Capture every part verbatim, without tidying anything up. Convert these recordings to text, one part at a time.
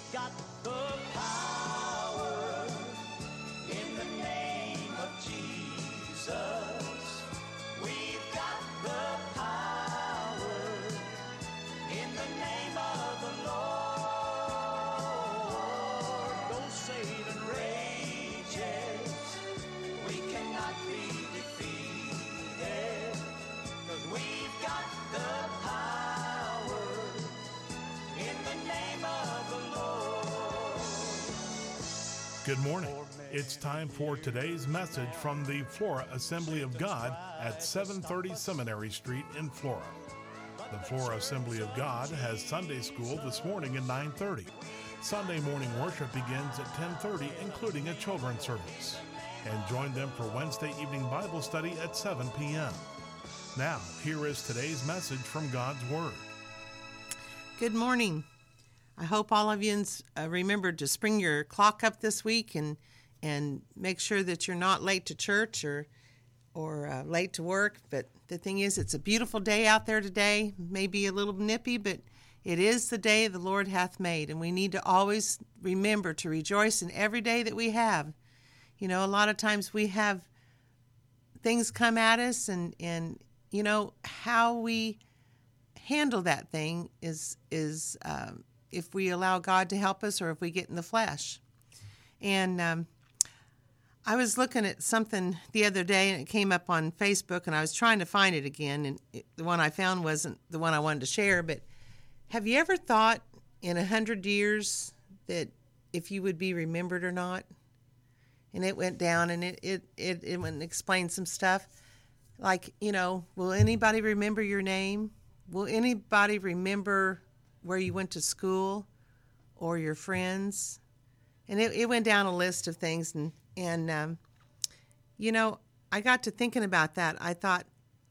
got the power in the name of Jesus. We've got the power in the name of the Lord. Though Satan rages, we cannot be defeated, 'cause we've got the power in the name of the Lord. Good morning. It's time for today's message from the Flora Assembly of God at seven thirty Seminary Street in Flora. The Flora Assembly of God has Sunday school this morning at nine thirty. Sunday morning worship begins at ten thirty, including a children's service. And join them for Wednesday evening Bible study at seven p.m. Now, here is today's message from God's Word. Good morning. I hope all of you uh, remembered to spring your clock up this week and and make sure that you're not late to church or or uh, late to work. But the thing is, it's a beautiful day out there today. Maybe a little nippy, but it is the day the Lord hath made, and we need to always remember to rejoice in every day that we have. You know, a lot of times we have things come at us, and and you know how we handle that thing is is um, if we allow God to help us or if we get in the flesh. And um, I was looking at something the other day, and it came up on Facebook, and I was trying to find it again, and it, the one I found wasn't the one I wanted to share. But have you ever thought in a hundred years that if you would be remembered or not? And it went down, and it it it, it went and explained some stuff. Like, you know, will anybody remember your name? Will anybody remember where you went to school or your friends? And it, it went down a list of things. And, and um, you know, I got to thinking about that. I thought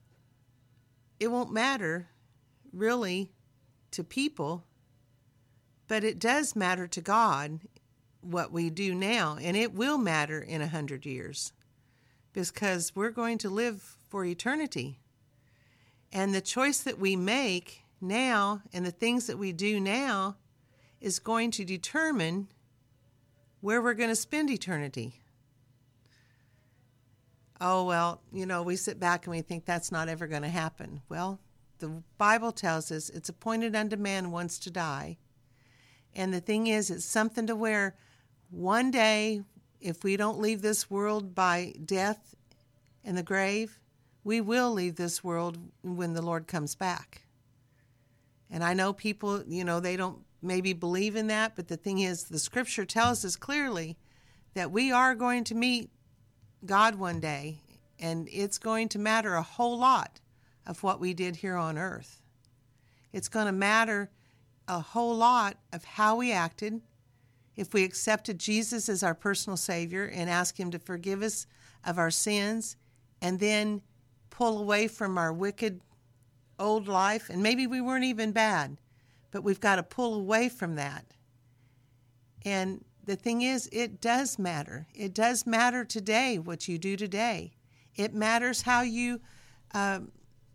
it won't matter really to people, but it does matter to God what we do now. And it will matter in a hundred years because we're going to live for eternity. And the choice that we make now and the things that we do now is going to determine where we're going to spend eternity. Oh, well, you know, we sit back and we think that's not ever going to happen. Well, the Bible tells us it's appointed unto man once to die. And the thing is, it's something to where one day, if we don't leave this world by death and the grave, we will leave this world when the Lord comes back. And I know people, you know, they don't maybe believe in that, but the thing is, the scripture tells us clearly that we are going to meet God one day, and it's going to matter a whole lot of what we did here on earth. It's going to matter a whole lot of how we acted, if we accepted Jesus as our personal Savior and asked Him to forgive us of our sins, and then pull away from our wicked old life, and maybe we weren't even bad, but we've got to pull away from that. And the thing is, it does matter. It does matter today, what you do today. It matters how you, um,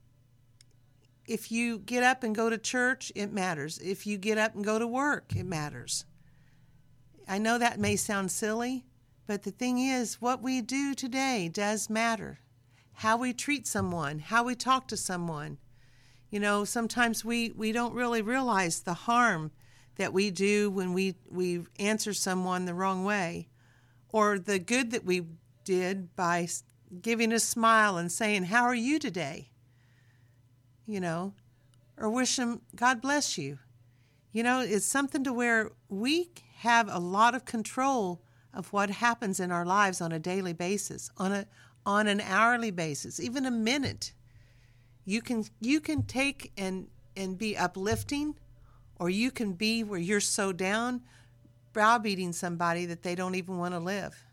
if you get up and go to church, it matters. If you get up and go to work, it matters. I know that may sound silly, but the thing is, what we do today does matter. How we treat someone, how we talk to someone. You know, sometimes we, we don't really realize the harm that we do when we, we answer someone the wrong way, or the good that we did by giving a smile and saying, "How are you today?" You know, or wish them, "God bless you." You know, it's something to where we have a lot of control of what happens in our lives on a daily basis, on a on an hourly basis, even a minute. You can you can take and, and be uplifting, or you can be where you're so down, browbeating somebody that they don't even want to live.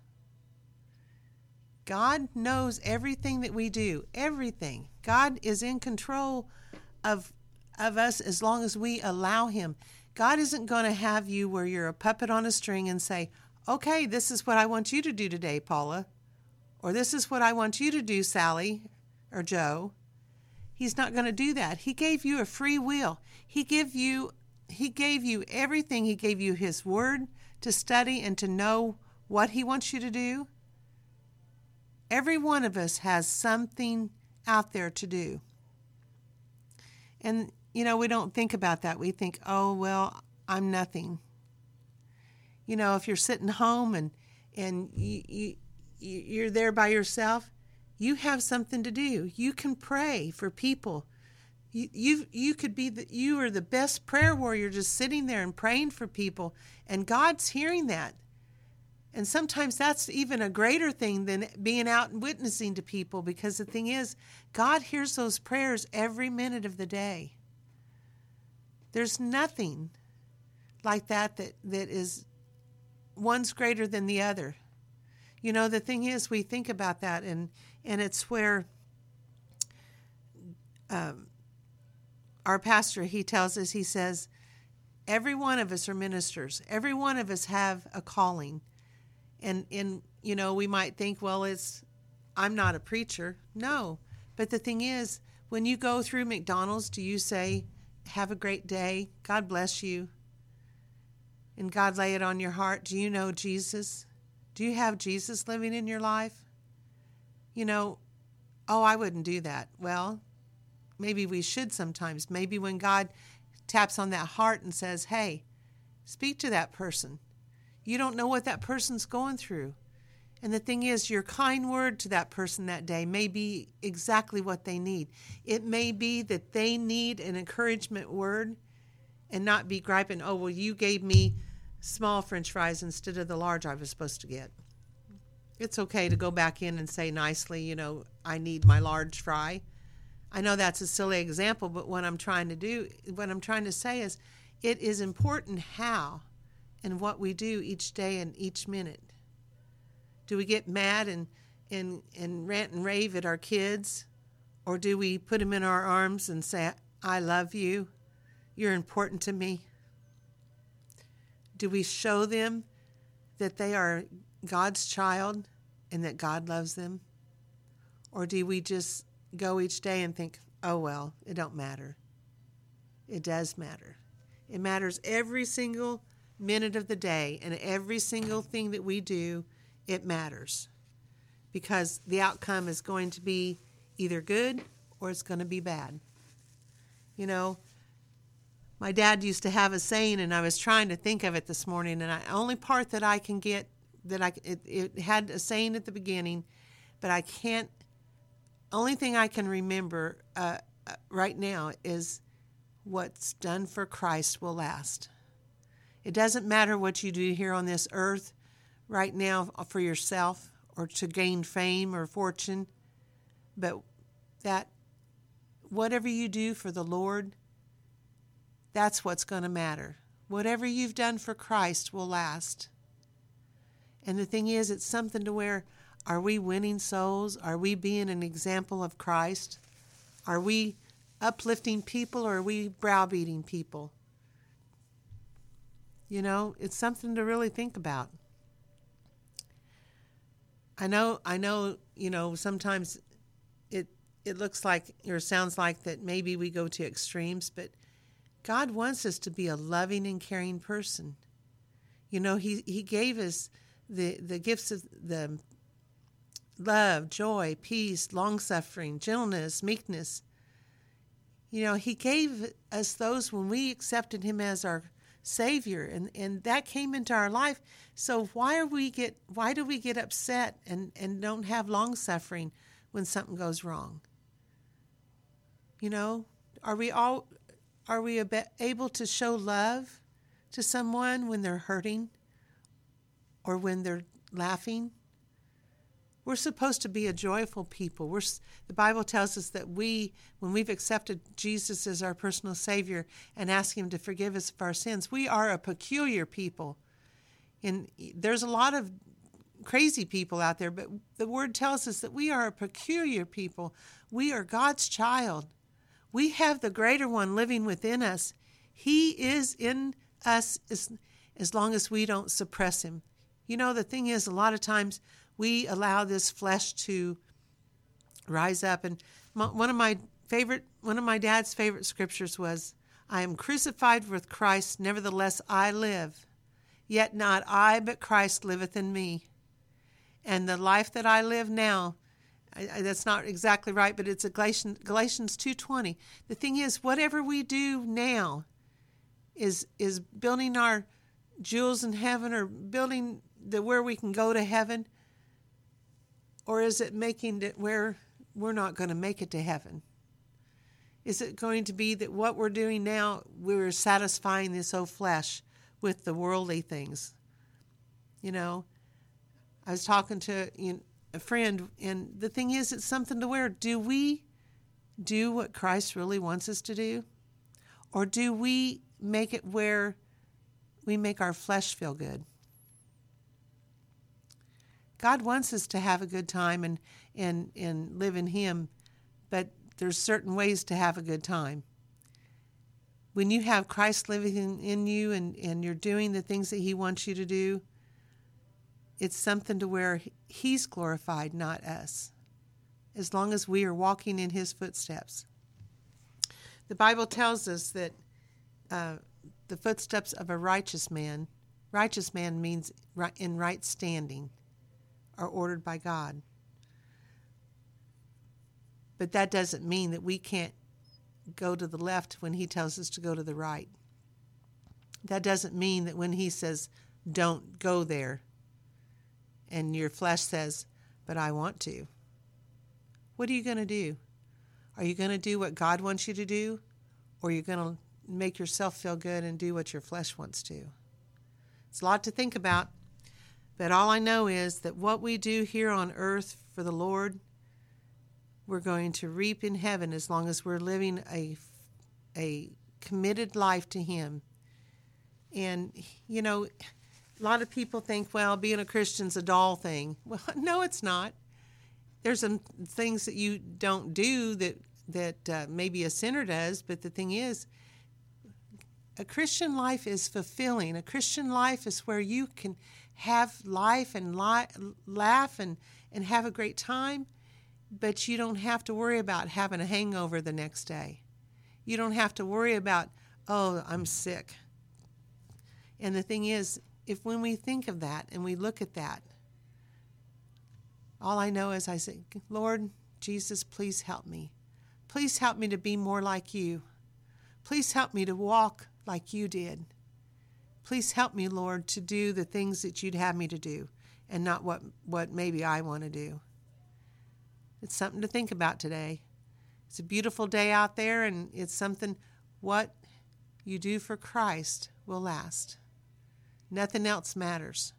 God knows everything that we do, everything. God is in control of of us as long as we allow Him. God isn't going to have you where you're a puppet on a string and say, "Okay, this is what I want you to do today, Paula," or "This is what I want you to do, Sally or Joe." He's not going to do that. He gave you a free will. He gave you he gave you everything. He gave you his word to study and to know what he wants you to do. Every one of us has something out there to do. And, you know, we don't think about that. We think, oh, well, I'm nothing. You know, if you're sitting home and, and you, you, you're there by yourself, you have something to do. You can pray for people. You you you could be the, you are the best prayer warrior, just sitting there and praying for people, and God's hearing that. And sometimes that's even a greater thing than being out and witnessing to people, because the thing is, God hears those prayers every minute of the day. There's nothing like that that, that is one's greater than the other. You know, the thing is, we think about that, and, and it's where um, our pastor, he tells us, he says, every one of us are ministers. Every one of us have a calling. And, and you know, we might think, well, it's, I'm not a preacher. No. But the thing is, when you go through McDonald's, do you say, have a great day, God bless you, and God lay it on your heart? Do you know Jesus? Do you have Jesus living in your life? You know, oh, I wouldn't do that. Well, maybe we should sometimes. Maybe when God taps on that heart and says, hey, speak to that person. You don't know what that person's going through. And the thing is, your kind word to that person that day may be exactly what they need. It may be that they need an encouragement word and not be griping, oh, well, you gave me small French fries instead of the large I was supposed to get. It's okay to go back in and say nicely, you know, I need my large fry. I know that's a silly example, but what I'm trying to do, what I'm trying to say is, it is important how and what we do each day and each minute. Do we get mad and, and, and rant and rave at our kids? Or do we put them in our arms and say, I love you, you're important to me? Do we show them that they are God's child and that God loves them? Or do we just go each day and think, oh, well, it don't matter? It does matter. It matters every single minute of the day, and every single thing that we do, it matters. Because the outcome is going to be either good or it's going to be bad. You know, my dad used to have a saying, and I was trying to think of it this morning, and the only part that I can get, that I it, it had a saying at the beginning, but I can't, only thing I can remember uh, uh, right now is, what's done for Christ will last. It doesn't matter what you do here on this earth right now for yourself or to gain fame or fortune, but that whatever you do for the Lord, that's what's going to matter. Whatever you've done for Christ will last. And the thing is, it's something to where, are we winning souls? Are we being an example of Christ? Are we uplifting people, or are we browbeating people? You know, it's something to really think about. I know, I know, you know, sometimes it it looks like, or sounds like that maybe we go to extremes, but God wants us to be a loving and caring person. You know, he, he gave us the, the gifts of the love, joy, peace, long-suffering, gentleness, meekness. You know, he gave us those when we accepted him as our Savior, and, and that came into our life. So why are we get why do we get upset and, and don't have long-suffering when something goes wrong? You know, are we all are we able to show love to someone when they're hurting or when they're laughing? We're supposed to be a joyful people. We're, the Bible tells us that we, when we've accepted Jesus as our personal Savior and asked him to forgive us of our sins, we are a peculiar people. And there's a lot of crazy people out there, but the Word tells us that we are a peculiar people. We are God's child. We have the greater one living within us. He is in us as, as long as we don't suppress him. You know, the thing is, a lot of times we allow this flesh to rise up. And my, one of my favorite, one of my dad's favorite scriptures was, I am crucified with Christ, nevertheless I live. Yet not I, but Christ liveth in me. And the life that I live now, I, I, that's not exactly right, but it's a Galatians, Galatians two twenty. The thing is, whatever we do now is is building our jewels in heaven, or building the where we can go to heaven, or is it making it where we're not going to make it to heaven? Is it going to be that what we're doing now, we're satisfying this old flesh with the worldly things? You know, I was talking to you know, a friend, and the thing is, it's something to where, do we do what Christ really wants us to do? Or do we make it where we make our flesh feel good? God wants us to have a good time and, and, and live in Him, but there's certain ways to have a good time. When you have Christ living in, in you and, and you're doing the things that He wants you to do, it's something to where He's glorified, not us, as long as we are walking in His footsteps. The Bible tells us that uh, the footsteps of a righteous man, righteous man means right, in right standing, are ordered by God. But that doesn't mean that we can't go to the left when He tells us to go to the right. That doesn't mean that when He says, don't go there, and your flesh says, but I want to. What are you going to do? Are you going to do what God wants you to do? Or are you going to make yourself feel good and do what your flesh wants to? It's a lot to think about. But all I know is that what we do here on earth for the Lord, we're going to reap in heaven as long as we're living a, a committed life to Him. And, you know, a lot of people think, well, being a Christian's a dull thing. Well, no, it's not. There's some things that you don't do that, that uh, maybe a sinner does, but the thing is, a Christian life is fulfilling. A Christian life is where you can have life and li- laugh and, and have a great time, but you don't have to worry about having a hangover the next day. You don't have to worry about, oh, I'm sick. And the thing is, if when we think of that and we look at that, all I know is I say, Lord Jesus, please help me. Please help me to be more like You. Please help me to walk like You did. Please help me, Lord, to do the things that You'd have me to do and not what, what maybe I want to do. It's something to think about today. It's a beautiful day out there, and it's something, what you do for Christ will last. Nothing else matters.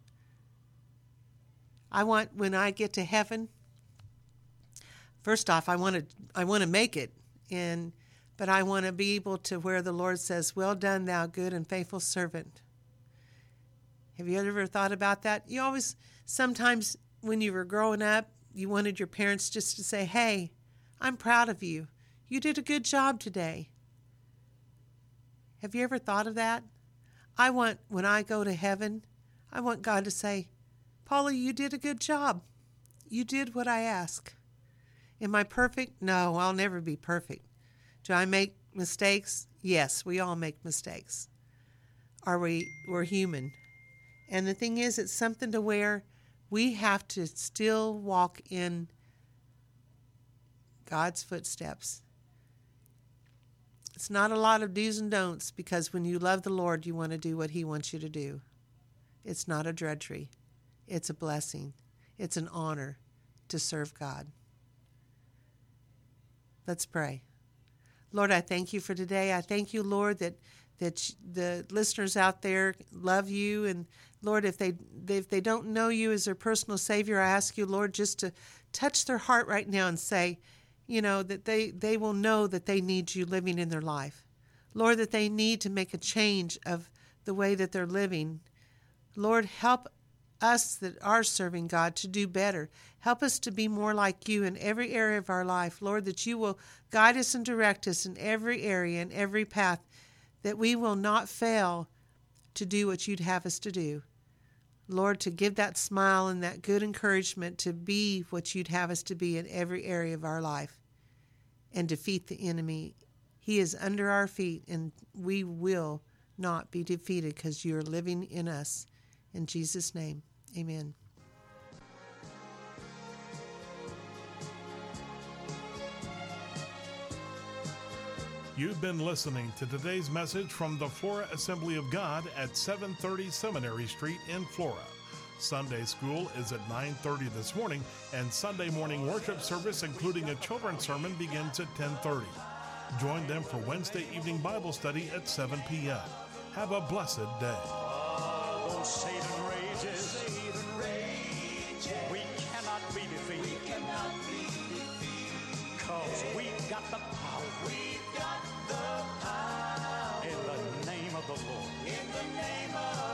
I want, when I get to heaven, first off, I want to I want to make it, and but I want to be able to where the Lord says, well done, thou good and faithful servant. Have you ever thought about that? You always, sometimes when you were growing up, you wanted your parents just to say, hey, I'm proud of you. You did a good job today. Have you ever thought of that? I want, when I go to heaven, I want God to say, Paula, you did a good job. You did what I asked. Am I perfect? No, I'll never be perfect. Do I make mistakes? Yes, we all make mistakes. Are we, we're human. And the thing is, it's something to where we have to still walk in God's footsteps. It's not a lot of do's and don'ts, because when you love the Lord, you want to do what He wants you to do. It's not a drudgery. It's a blessing. It's an honor to serve God. Let's pray. Lord, I thank You for today. I thank You, Lord, that that the listeners out there love You. And Lord, if they if they don't know You as their personal Savior, I ask You, Lord, just to touch their heart right now and say, you know, that they, they will know that they need You living in their life. Lord, that they need to make a change of the way that they're living. Lord, help us that are serving God to do better. Help us to be more like You in every area of our life. Lord, that You will guide us and direct us in every area, in every path, that we will not fail to do what You'd have us to do. Lord, to give that smile and that good encouragement to be what You'd have us to be in every area of our life and defeat the enemy He is under our feet, and we will not be defeated because you're living in us. In Jesus' name, amen. You've been listening to today's message from the Flora Assembly of God at seven thirty Seminary Street in Flora. Sunday school is at nine thirty this morning, and Sunday morning worship service, including a children's sermon, begins at ten thirty. Join them for Wednesday evening Bible study at seven p.m. Have a blessed day. Although Satan rages, Satan rages, we cannot be defeated. We cannot be defeated. Cause we've got the power. We've got the power. In the name of the Lord. In the name of